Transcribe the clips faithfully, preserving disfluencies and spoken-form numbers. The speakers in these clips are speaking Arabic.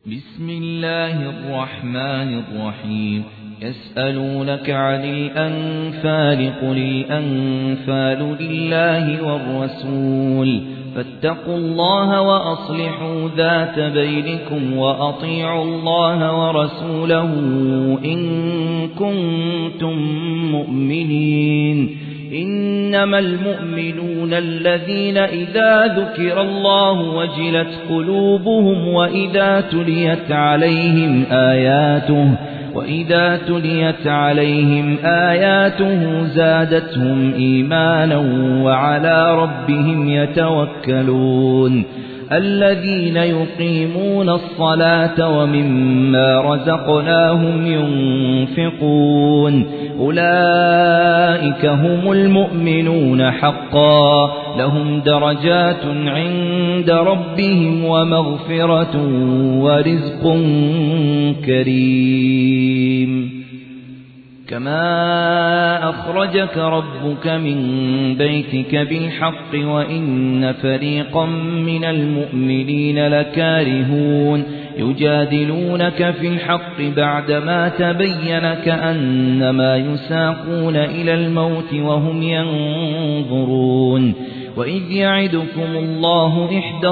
بسم الله الرحمن الرحيم. يسألونك عن الأنفال قل الأنفال لله والرسول فاتقوا الله وأصلحوا ذات بينكم وأطيعوا الله ورسوله إن كنتم مؤمنين. إنما المؤمنون الذين إذا ذكر الله وجلت قلوبهم وإذا تليت عليهم آياته وإذا تليت عليهم آياته زادتهم إيمانا وعلى ربهم يتوكلون. الذين يقيمون الصلاة ومما رزقناهم ينفقون أولئك هم المؤمنون حقا لهم درجات عند ربهم ومغفرة ورزق كريم. كما أخرجك ربك من بيتك بالحق وإن فريقا من المؤمنين لكارهون يجادلونك في الحق بعدما تبين كأنما يساقون إلى الموت وهم ينظرون. وإذ يعدكم الله إحدى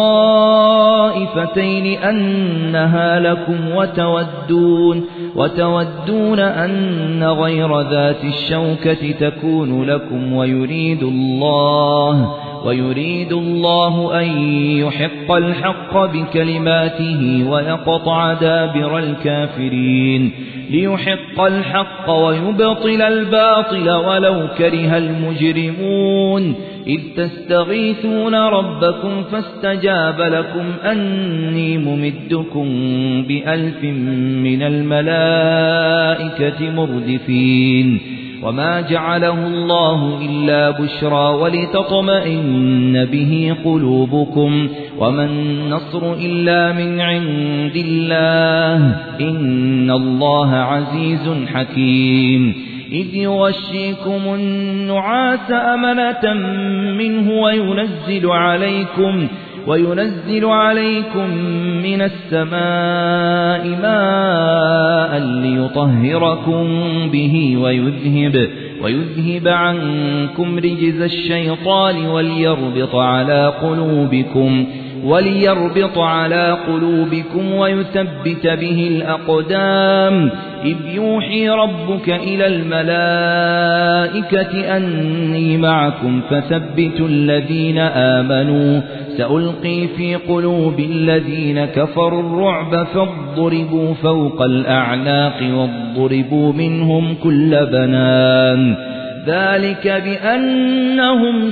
الطائفتين أنها لكم وتودون وتودون أن غير ذات الشوكة تكون لكم ويريد الله ويريد الله أن يحق الحق بكلماته ويقطع دابر الكافرين ليحق الحق ويبطل الباطل ولو كره المجرمون. إذ تستغيثون ربكم فاستجاب لكم أني ممدكم بألف من الملائكة مردفين. وما جعله الله إلا بشرى ولتطمئن به قلوبكم وما النصر إلا من عند الله إن الله عزيز حكيم. إذ يغشيكم النعاس أمنة منه وينزل عليكم وينزل عليكم من السماء ماء ليطهركم به ويذهب ويذهب عنكم رجز الشيطان وليربط على قلوبكم وليربط على قلوبكم ويثبت به الأقدام. إذ يوحي ربك إلى الملائكة أني معكم فثبتوا الذين آمنوا سألقي في قلوب الذين كفروا الرعب فاضربوا فوق الأعناق واضربوا منهم كل بنان. ذلك بأنهم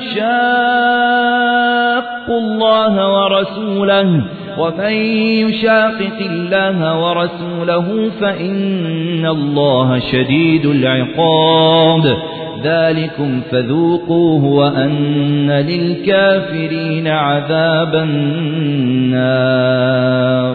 شاقوا الله ورسوله ومن يشاقق الله ورسوله فإن الله شديد العقاب. ذلكم فذوقوه وأن للكافرين عذاب النار.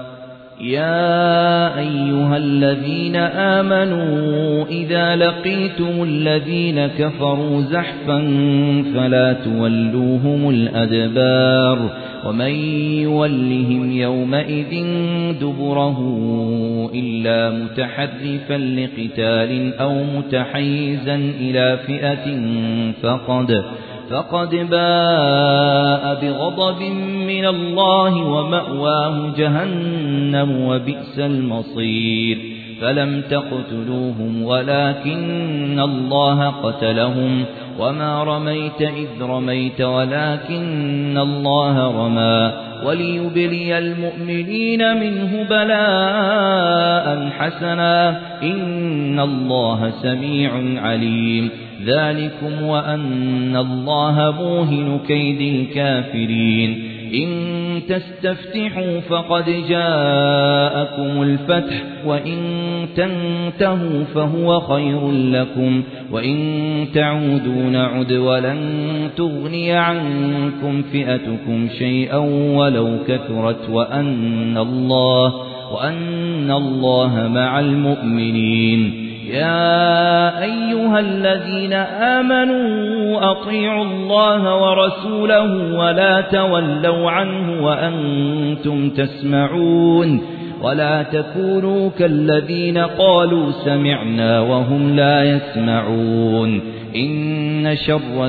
يا أيها الذين آمنوا إذا لقيتم الذين كفروا زحفا فلا تولوهم الأدبار ومن يولهم يومئذ دبره إلا متحرفا لقتال أو متحيزا إلى فئة فقد فقد باء بغضب من الله ومأواه جهنم وبئس المصير. فلم تقتلوهم ولكن الله قتلهم وما رميت إذ رميت ولكن الله رمى وليبلي المؤمنين منه بلاء حسنا إن الله سميع عليم. ذلكم وأن الله موهن كيد الكافرين. إن تستفتحوا فقد جاءكم الفتح وإن تنتهوا فهو خير لكم وإن تعودوا نعد ولن تغني عنكم فئتكم شيئا ولو كثرت وأن الله وأن الله مع المؤمنين. يا أيها الذين آمنوا أطيعوا الله ورسوله ولا تولوا عنه وأنتم تسمعون ولا تكونوا كالذين قالوا سمعنا وهم لا يسمعون إن شر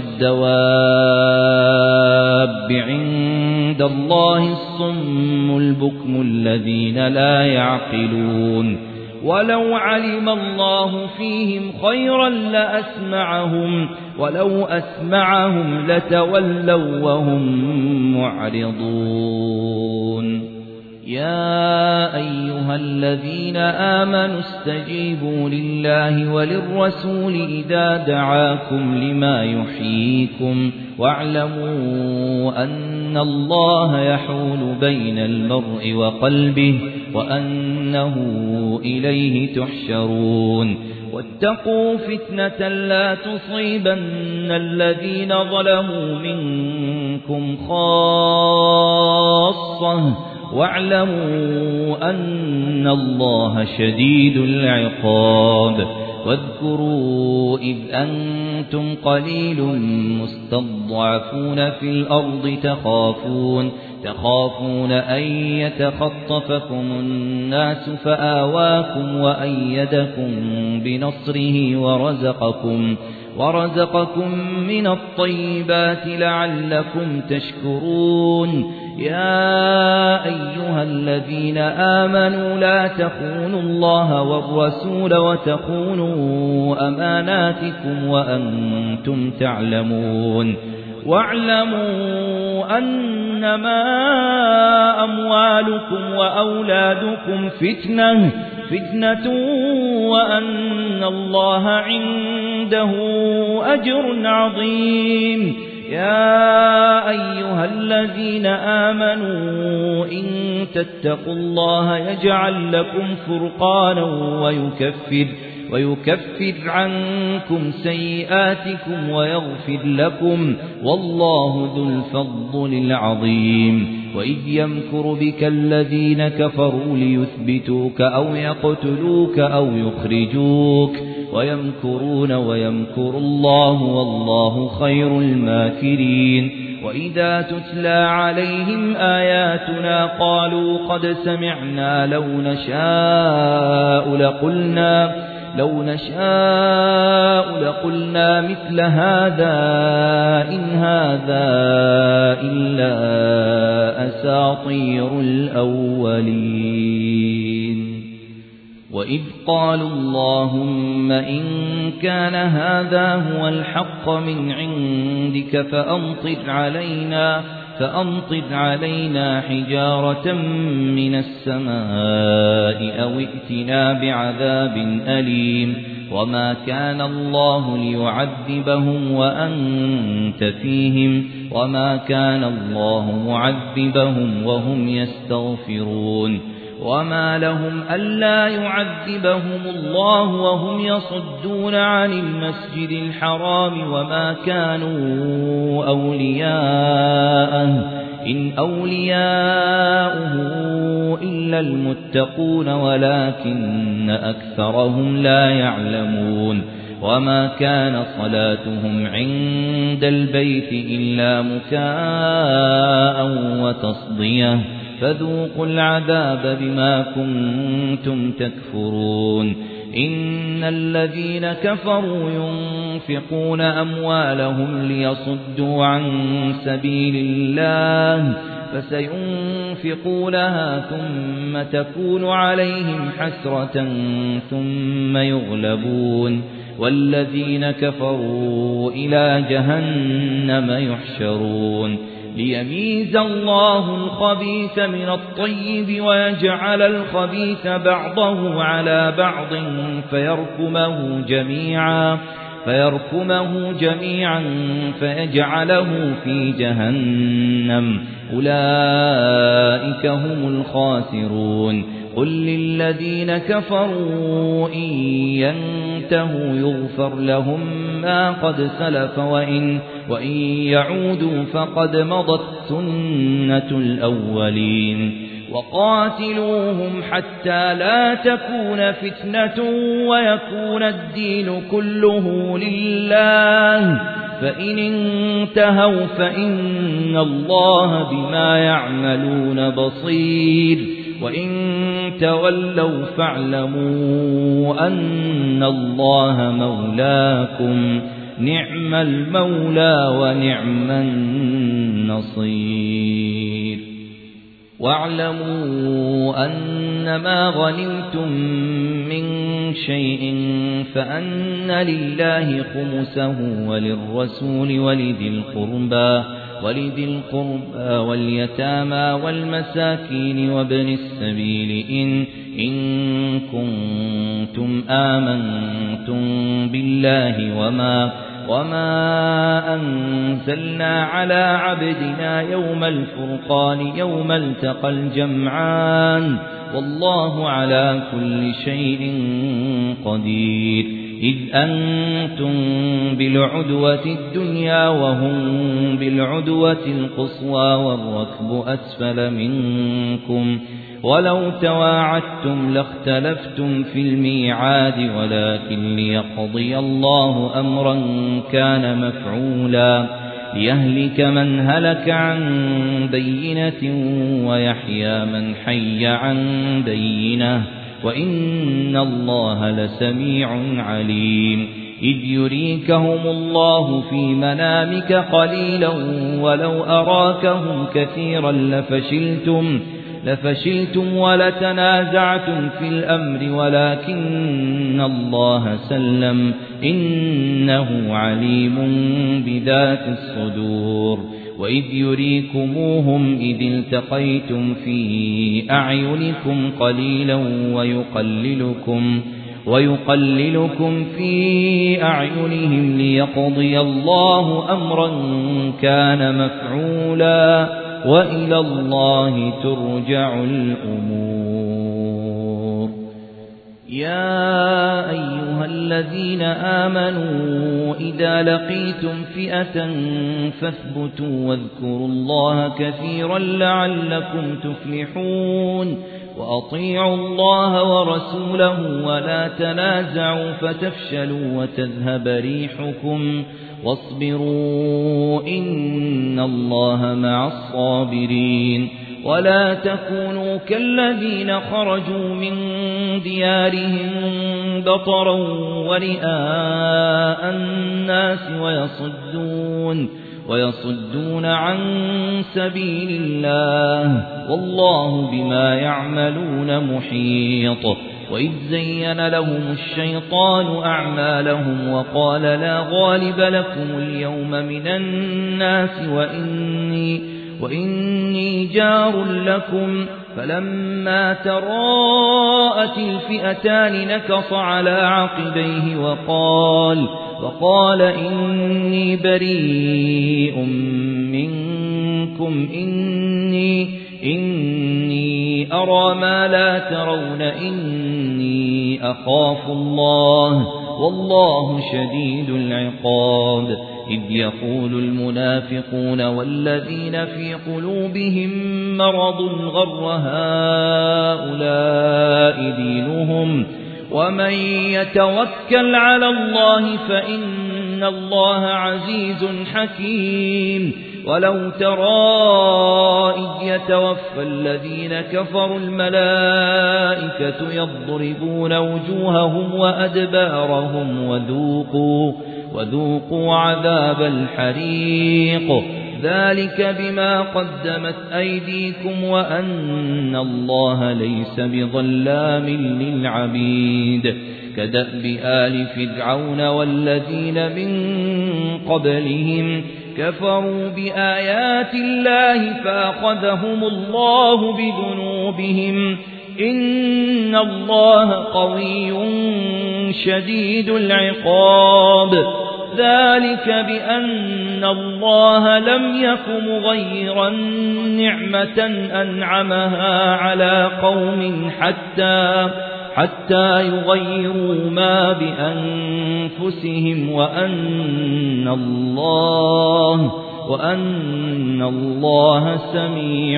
الدواب عند الله الصم البكم الذين لا يعقلون ولو علم الله فيهم خيرا لأسمعهم ولو أسمعهم لتولوا وهم معرضون يا أيها الذين آمنوا استجيبوا لله وللرسول إذا دعاكم لما يحييكم واعلموا أن الله يحول بين المرء وقلبه وأنه إليه تحشرون واتقوا فتنة لا تصيبن الذين ظلموا منكم خاصة واعلموا أن الله شديد العقاب واذكروا إذ أنتم قليل مستضعفون في الأرض تخافون تخافون أن يتخطفكم الناس فآواكم وأيدكم بنصره ورزقكم ورزقكم من الطيبات لعلكم تشكرون يا أيها الذين آمنوا لا تخونوا الله والرسول وتخونوا أماناتكم وأنتم تعلمون واعلموا أنما أموالكم وأولادكم فتنة فتنة وأن الله عنده أجر عظيم يا أيها الذين آمنوا إن تتقوا الله يجعل لكم فرقانا ويكفر ويكفر عنكم سيئاتكم ويغفر لكم والله ذو الفضل العظيم وإذ يمكر بك الذين كفروا ليثبتوك أو يقتلوك أو يخرجوك ويمكرون ويمكر الله والله خير الماكرين وإذا تتلى عليهم آياتنا قالوا قد سمعنا لو نشاء لقلنا لو نشاء لقلنا مثل هذا إن هذا إلا أساطير الأولين وإذ قالوا اللهم إن كان هذا هو الحق من عندك فأمطر علينا فأمطر علينا حجارة من السماء أو ائتنا بعذاب أليم وما كان الله ليعذبهم وأنت فيهم وما كان الله معذبهم وهم يستغفرون وما لهم ألا يعذبهم الله وهم يصدون عن المسجد الحرام وما كانوا أولياءه إن أولياؤه إلا المتقون ولكن أكثرهم لا يعلمون وما كان صلاتهم عند البيت إلا مكاء وتصدية فذوقوا العذاب بما كنتم تكفرون إن الذين كفروا ينفقون أموالهم ليصدوا عن سبيل الله فسينفقونها ثم تكون عليهم حسرة ثم يغلبون والذين كفروا إلى جهنم يحشرون ليميز الله الخبيث من الطيب ويجعل الخبيث بعضه على بعض فيركمه جميعا فيركمه جميعا فيجعله في جهنم أولئك هم الخاسرون قل للذين كفروا إن ينتهوا يغفر لهم ما قد سلف وإن, وإن يعودوا فقد مضت سنة الأولين وقاتلوهم حتى لا تكون فتنة ويكون الدين كله لله فإن انتهوا فإن الله بما يعملون بصير وإن تولوا فاعلموا أن الله مولاكم نعم المولى ونعم النصير واعلموا أنما غنمتم من شيء فأن لله خمسه وللرسول ولذي القربى ولذي القربى واليتامى والمساكين وابن السبيل إن, إن كنتم آمنتم بالله وما وما أنزلنا على عبدنا يوم الفرقان يوم التقى الجمعان والله على كل شيء قدير إذ أنتم بالعدوة الدنيا وهم بالعدوة القصوى والركب أسفل منكم ولو تواعدتم لاختلفتم في الميعاد ولكن ليقضي الله أمرا كان مفعولا ليهلك من هلك عن بينة ويحيى من حي عن بينة وإن الله لسميع عليم إذ يريكهم الله في منامك قليلا ولو أراكهم كثيرا لفشلتم لفشلتم ولتنازعتم في الأمر ولكن الله سلم إنه عليم بذات الصدور وإذ يريكموهم إذ التقيتم في أعينكم قليلا ويقللكم ويقللكم في أعينهم ليقضي الله أمرا كان مفعولا وإلى الله ترجع الأمور يا أيها الذين آمنوا إذا لقيتم فئة فاثبتوا واذكروا الله كثيرا لعلكم تفلحون وأطيعوا الله ورسوله ولا تنازعوا فتفشلوا وتذهب ريحكم واصبروا إن الله مع الصابرين ولا تكونوا كالذين خرجوا من ديارهم بطرا ورئاء الناس ويصدون ويصدون عن سبيل الله والله بما يعملون محيط وإذ زين لهم الشيطان أعمالهم وقال لا غالب لكم اليوم من الناس وإني, وإني جار لكم فلما تراءت الفئتان نكص على عقبيه وقال وقال إني بريء منكم إني إني أرى ما لا ترون إني أخاف الله والله شديد العقاب إذ يقول المنافقون والذين في قلوبهم مرض غر هؤلاء دينهم ومن يتوكل على الله فإن الله عزيز حكيم ولو ترى إذ يتوفى الذين كفروا الملائكة يضربون وجوههم وأدبارهم وذوقوا, وذوقوا عذاب الحريق ذلك بما قدمت أيديكم وأن الله ليس بظلام للعبيد كدأب آل فرعون والذين من قبلهم كفروا بآيات الله فأخذهم الله بذنوبهم إن الله قوي شديد العقاب ذلك بأن الله لم يك مغيرا نعمة أنعمها على قوم حتى حتى يغيروا ما بأنفسهم وأن الله وأن الله سميع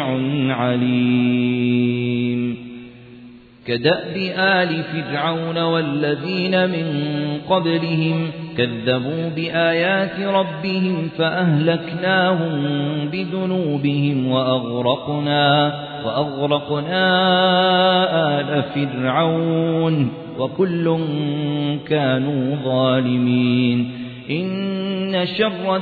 عليم. كدأب آل فرعون والذين من قبلهم كذبوا بآيات ربهم فأهلكناهم بذنوبهم وأغرقنا, وأغرقنا آل فرعون وكل كانوا ظالمين. إن شر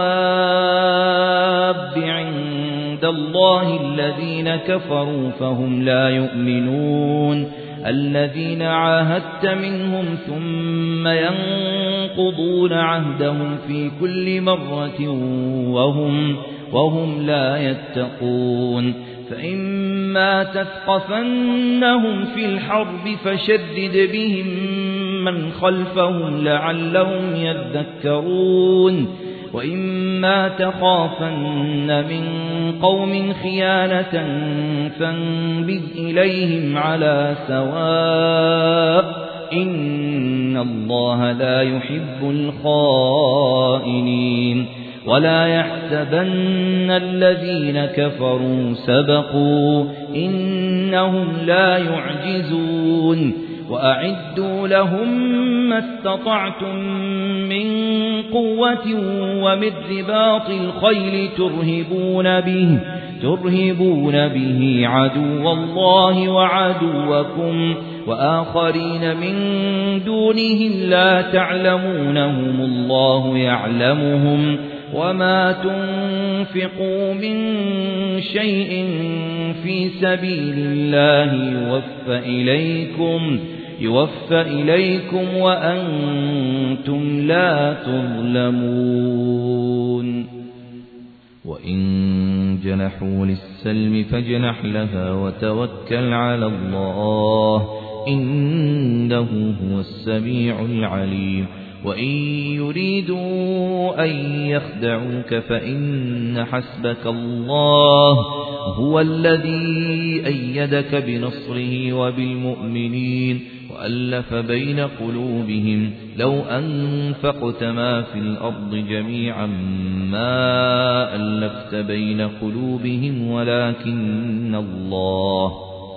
الدواب عند الله الذين كفروا فهم لا يؤمنون الذين عاهدت منهم ثم ينقضون عهدهم في كل مرة وهم, وهم لا يتقون. فإما تثقفنهم في الحرب فشدد بهم من خلفهم لعلهم يذكرون. وإما تخافن من قوم خيانة فانبذ إليهم على سواء إن الله لا يحب الخائنين. ولا يحسبن الذين كفروا سبقوا إنهم لا يعجزون. وأعدوا لهم ما استطعتم من قوة ومن رباط الخيل ترهبون به, ترهبون به عدو الله وعدوكم وآخرين من دونهم لا تعلمونهم الله يعلمهم. وما تنفقوا من شيء في سبيل الله يوفى إليكم, يوفى إليكم وأنتم لا تظلمون. وإن جنحوا للسلم فاجنح لها وتوكل على الله إنه هو السميع العليم. وإن يريدوا أن يخدعوك فإن حسبك الله هو الذي أيدك بنصره وبالمؤمنين وألف بين قلوبهم لو أنفقت ما في الأرض جميعا ما ألفت بين قلوبهم ولكن الله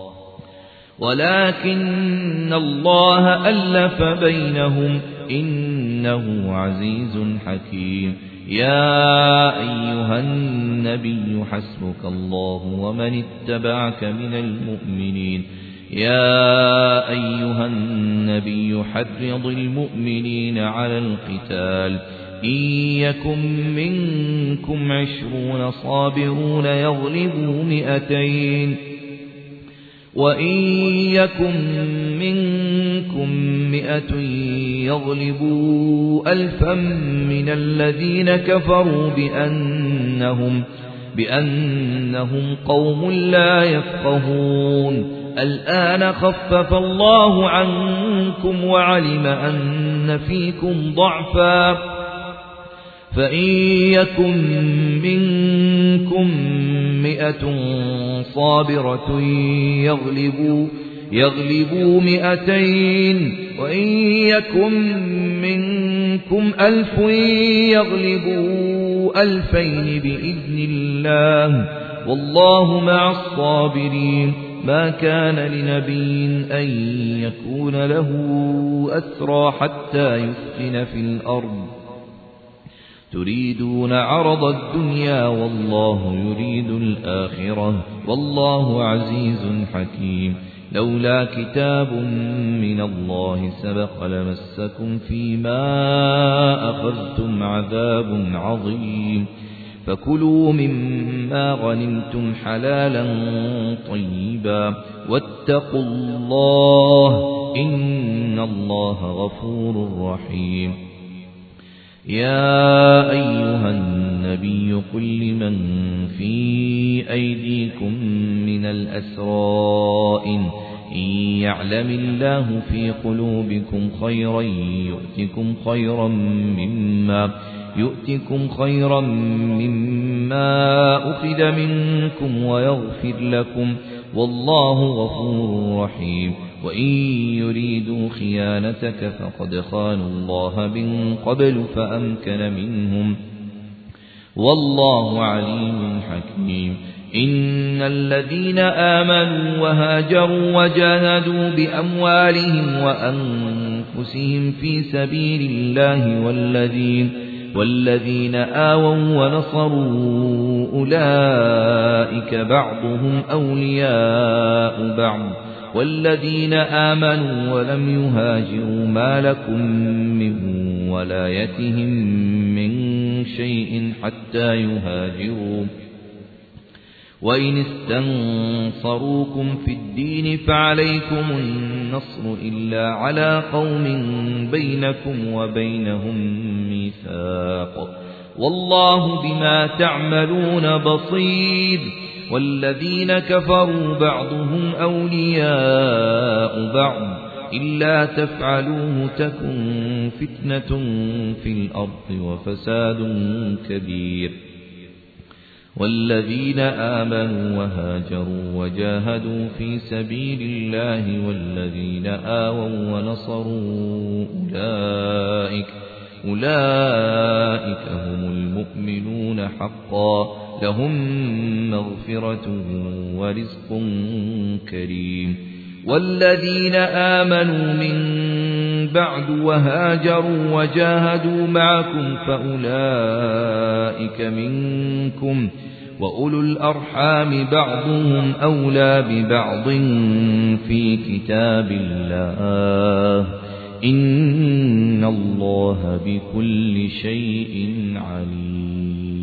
ولكن الله ألف بينهم إنه عزيز حكيم. يا أيها النبي حسبك الله ومن اتبعك من المؤمنين. يا أيها النبي حرض المؤمنين على القتال إن يكن منكم عشرون صابرون يغلبوا مئتين وإن يكن منكم مئة يغلبوا ألفا من الذين كفروا بأنهم, بأنهم قوم لا يفقهون. الآن خفف الله عنكم وعلم أن فيكم ضعفا فإن يكن منكم مئة صابرة يغلبوا, يغلبوا مئتين وإن يكن منكم ألف يغلبوا ألفين بإذن الله والله مع الصابرين. ما كان لنبي أن يكون له أسرى حتى يثخن في الأرض تريدون عرض الدنيا والله يريد الآخرة والله عزيز حكيم. لولا كتاب من الله سبق لمسكم فيما أخذتم عذاب عظيم. فكلوا مما غنمتم حلالا طيبا واتقوا الله إن الله غفور رحيم. يا أيها النبي قل لمن في أيديكم من الأسرى إن يعلم الله في قلوبكم خيرا يؤتكم خيرا مما يؤتكم خيرا مما أخذ منكم ويغفر لكم والله غفور رحيم. وإن يريدوا خيانتك فقد خانوا الله من قبل فأمكن منهم والله عليم حكيم. إن الذين آمنوا وهاجروا وجاهدوا بأموالهم وأنفسهم في سبيل الله والذين والذين آووا ونصروا أولئك بعضهم أولياء بعض والذين آمنوا ولم يهاجروا ما لكم من ولايتهم من شيء حتى يهاجروا وإن استنصروكم في الدين فعليكم النصر إلا على قوم بينكم وبينهم ميثاق والله بما تعملون بصير. والذين كفروا بعضهم أولياء بعض إلا تفعلوه تكن فتنة في الأرض وفساد كبير. والذين آمنوا وهاجروا وجاهدوا في سبيل الله والذين آووا ونصروا أولئك أولئك هم المؤمنون حقا لهم مغفرة ورزق كريم. والذين آمنوا من بعد وهاجروا وجاهدوا معكم فأولئك منكم وأولو الأرحام بعضهم أولى ببعض في كتاب الله إن الله بكل شيء عليم.